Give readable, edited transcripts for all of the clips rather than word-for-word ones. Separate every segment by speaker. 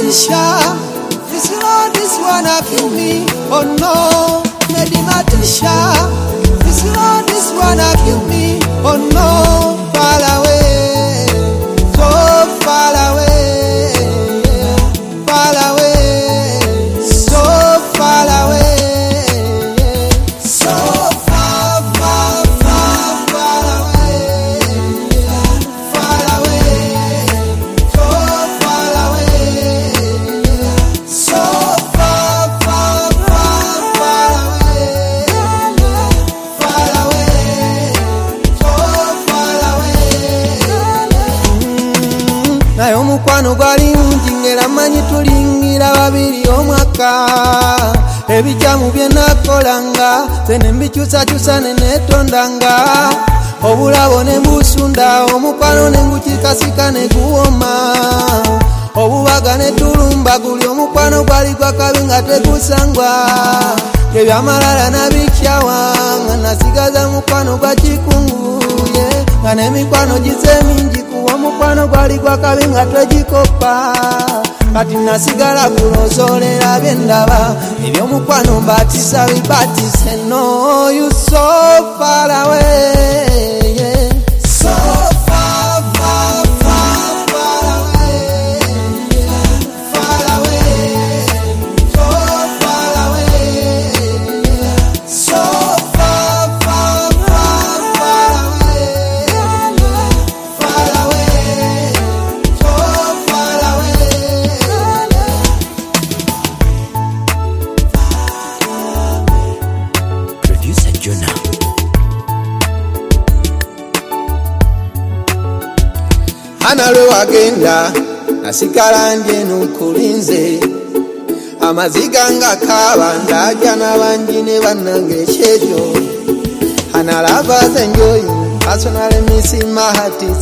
Speaker 1: Matisha, this Lord, this wanna kill me. Oh no, Lady Matisha, this Lord, this wanna kill me. Oh no, far away, so far away, far away, so far away, so far, far, far, far away, far away, so far away, so far, far, far, far away, far away, so far away. Nayo mukwano gwali unjingera manyi tulingira babiri omwaka ebijamu byenakolanga zene mbikyusa nenetondanga obulabo ne busunda omukwano nengukikasika ne guwoma obubaga ne tulumba guli omukwano gwali gwakabi nga tegusangwa ebyamalala nabikyawanga nasigaza mukwano gwa kikunguye nga n'emikwano gize mingi kuwa omukwano gwali gwakabi nga twegikopa kati nasigala kulozolera byendaba ebyomukwano mbatisa bibatise. No, you so far away, yeah. So far, far, far, far away, yeah. Far away, so far away, yeah. So far, far, far, far away, yeah. Far away, so far away.
Speaker 2: Producer Jonah.
Speaker 1: Analwe wagenda nasigala ndye nukulinze amaziga nga kaba ndajja n'abangi ne bannange ekyejo analava ze enjoy personally missing my heart is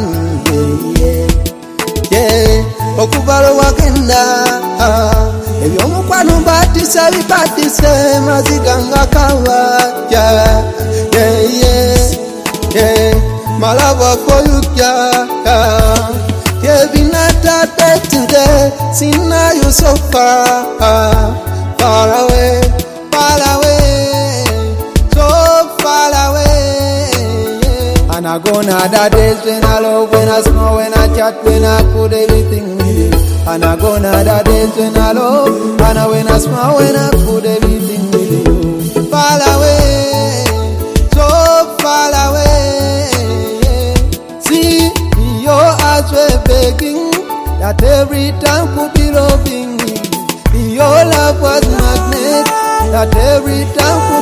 Speaker 1: yeah. Okuva lwe wagenda ebyomukwano mbatisa bibatise maziga nga kaba yeah. My love for you, yeah. Been at that today, see now you so far, far away, so far away. And I go now that days when I love, when I smile, when I chat, when I put everything with you. And I go now that days when I love, and when I smile, when I put everything with you. Far away, so far away. Your eyes were begging that every time could be loving me. Your love was magnet that every time